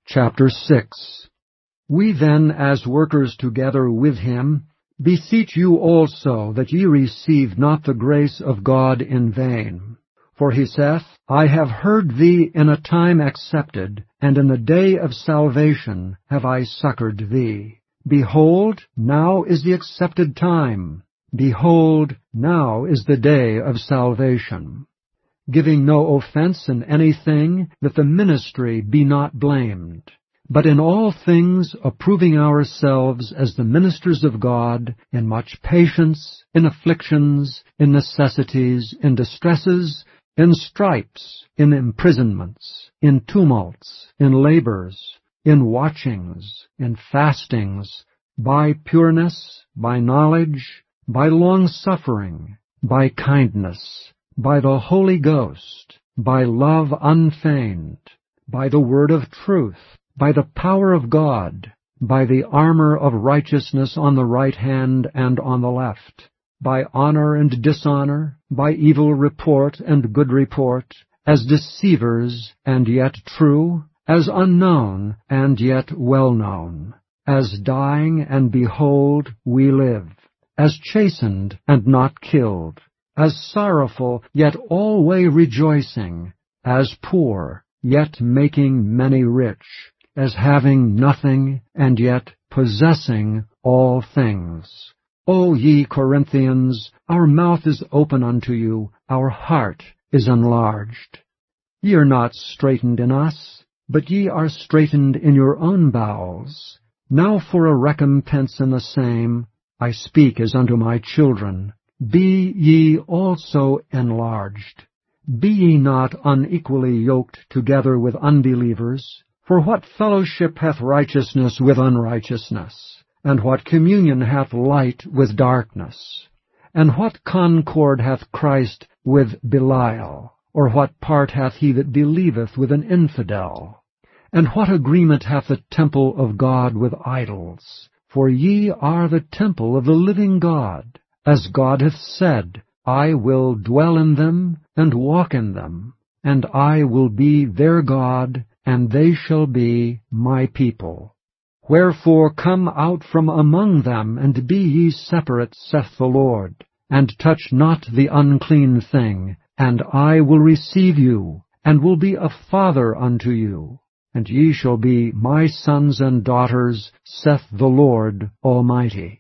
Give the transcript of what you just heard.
Chapter 6. We then, as workers together with him, beseech you also that ye receive not the grace of God in vain. For he saith, I have heard thee in a time accepted, and in the day of salvation have I succored thee. Behold, now is the accepted time. Behold, now is the day of salvation. Giving no offense in anything, that the ministry be not blamed, but in all things approving ourselves as the ministers of God, in much patience, in afflictions, in necessities, in distresses, in stripes, in imprisonments, in tumults, in labors, in watchings, in fastings, by pureness, by knowledge, by long-suffering, by kindness, by the Holy Ghost, by love unfeigned, by the word of truth, by the power of God, by the armor of righteousness on the right hand and on the left, by honor and dishonor, by evil report and good report, as deceivers and yet true, as unknown and yet well known, as dying and behold we live, as chastened and not killed, as sorrowful, yet alway rejoicing, as poor, yet making many rich, as having nothing, and yet possessing all things. O ye Corinthians, our mouth is open unto you, our heart is enlarged. Ye are not straitened in us, but ye are straitened in your own bowels. Now for a recompense in the same, I speak as unto my children, be ye also enlarged. Be ye not unequally yoked together with unbelievers. For what fellowship hath righteousness with unrighteousness? And what communion hath light with darkness? And what concord hath Christ with Belial? Or what part hath he that believeth with an infidel? And what agreement hath the temple of God with idols? For ye are the temple of the living God. As God hath said, I will dwell in them, and walk in them, and I will be their God, and they shall be my people. Wherefore come out from among them, and be ye separate, saith the Lord, and touch not the unclean thing, and I will receive you, and will be a father unto you, and ye shall be my sons and daughters, saith the Lord Almighty.